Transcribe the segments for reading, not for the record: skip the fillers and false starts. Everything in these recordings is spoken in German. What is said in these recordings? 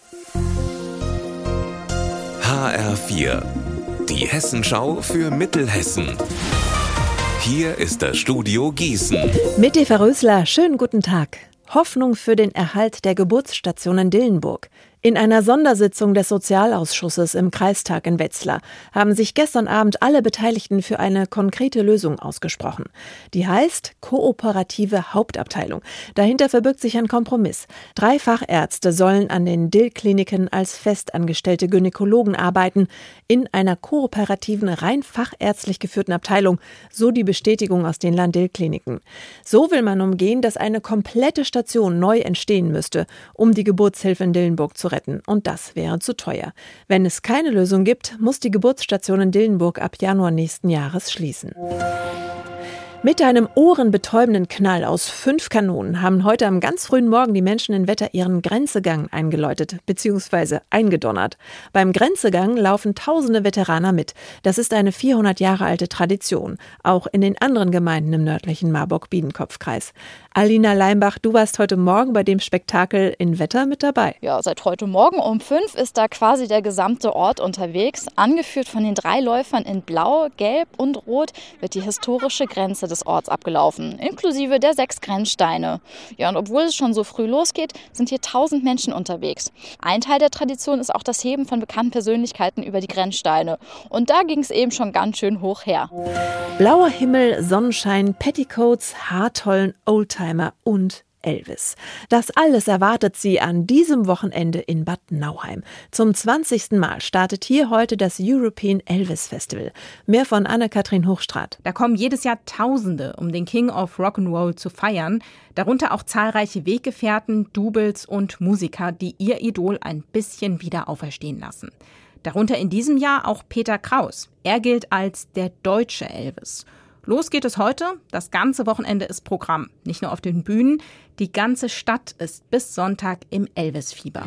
HR4, die Hessenschau für Mittelhessen. Hier ist das Studio Gießen. Mit Eva Rösler, schönen guten Tag. Hoffnung für den Erhalt der Geburtsstation in Dillenburg. In einer Sondersitzung des Sozialausschusses im Kreistag in Wetzlar haben sich gestern Abend alle Beteiligten für eine konkrete Lösung ausgesprochen. Die heißt kooperative Hauptabteilung. Dahinter verbirgt sich ein Kompromiss. 3 Fachärzte sollen an den Dill-Kliniken als festangestellte Gynäkologen arbeiten, in einer kooperativen, rein fachärztlich geführten Abteilung, so die Bestätigung aus den Land-Dill-Kliniken. So will man umgehen, dass eine komplette Station neu entstehen müsste, um die Geburtshilfe in Dillenburg zu retten. Und das wäre zu teuer. Wenn es keine Lösung gibt, muss die Geburtsstation in Dillenburg ab Januar nächsten Jahres schließen. Mit einem ohrenbetäubenden Knall aus 5 Kanonen haben heute am ganz frühen Morgen die Menschen in Wetter ihren Grenzegang eingeläutet bzw. eingedonnert. Beim Grenzegang laufen tausende Veteraner mit. Das ist eine 400 Jahre alte Tradition, auch in den anderen Gemeinden im nördlichen Marburg-Biedenkopf-Kreis. Alina Leimbach, du warst heute Morgen bei dem Spektakel in Wetter mit dabei. Ja, seit heute Morgen um 5 ist da quasi der gesamte Ort unterwegs. Angeführt von den 3 Läufern in Blau, Gelb und Rot wird die historische Grenze des Orts abgelaufen, inklusive der 6 Grenzsteine. Ja, und obwohl es schon so früh losgeht, sind hier 1000 Menschen unterwegs. Ein Teil der Tradition ist auch das Heben von bekannten Persönlichkeiten über die Grenzsteine. Und da ging es eben schon ganz schön hoch her. Blauer Himmel, Sonnenschein, Petticoats, Haartollen, Oldtimer und Elvis. Das alles erwartet Sie an diesem Wochenende in Bad Nauheim. Zum 20. Mal startet hier heute das European Elvis Festival. Mehr von Anne-Kathrin Hochstraat. Da kommen jedes Jahr Tausende, um den King of Rock'n'Roll zu feiern. Darunter auch zahlreiche Weggefährten, Doubles und Musiker, die ihr Idol ein bisschen wieder auferstehen lassen. Darunter in diesem Jahr auch Peter Kraus. Er gilt als der deutsche Elvis. Los geht es heute. Das ganze Wochenende ist Programm. Nicht nur auf den Bühnen. Die ganze Stadt ist bis Sonntag im Elvis-Fieber.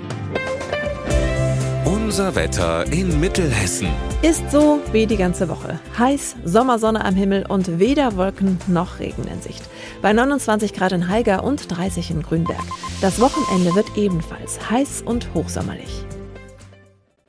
Unser Wetter in Mittelhessen. Ist so wie die ganze Woche. Heiß, Sommersonne am Himmel und weder Wolken noch Regen in Sicht. Bei 29 Grad in Haiger und 30 in Grünberg. Das Wochenende wird ebenfalls heiß und hochsommerlich.